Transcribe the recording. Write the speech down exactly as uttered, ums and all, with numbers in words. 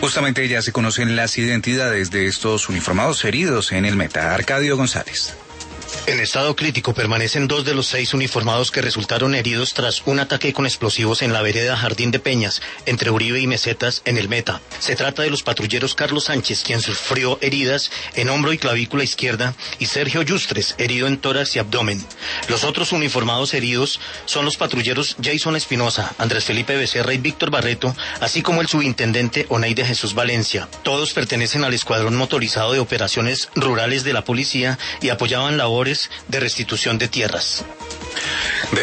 Justamente ya se conocen las identidades de estos uniformados heridos en el Meta. Arcadio González. En estado crítico permanecen dos de los seis uniformados que resultaron heridos tras un ataque con explosivos en la vereda Jardín de Peñas, entre Uribe y Mesetas, en el Meta. Se trata de los patrulleros Carlos Sánchez, quien sufrió heridas en hombro y clavícula izquierda, y Sergio Yustres, herido en tórax y abdomen. Los otros uniformados heridos son los patrulleros Jason Espinosa, Andrés Felipe Becerra y Víctor Barreto, así como el subintendente Oneide Jesús Valencia. Todos pertenecen al Escuadrón Motorizado de Operaciones Rurales de la Policía y apoyaban labores de restitución de tierras.